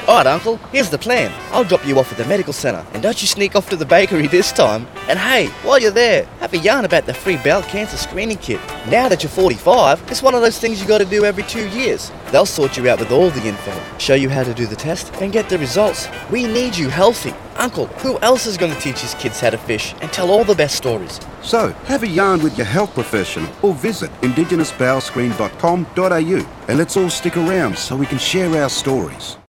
Alright, Uncle, here's the plan. I'll drop you off at the medical centre, and don't you sneak off to the bakery this time. And hey, while you're there, have a yarn about the free bowel cancer screening kit. Now that you're 45, it's one of those things you got to do every 2 years. They'll sort you out with all the info, show you how to do the test, and get the results. We need you healthy. Uncle, who else is going to teach his kids how to fish and tell all the best stories? So, have a yarn with your health professional or visit indigenousbowelscreen.com.au and let's all stick around so we can share our stories.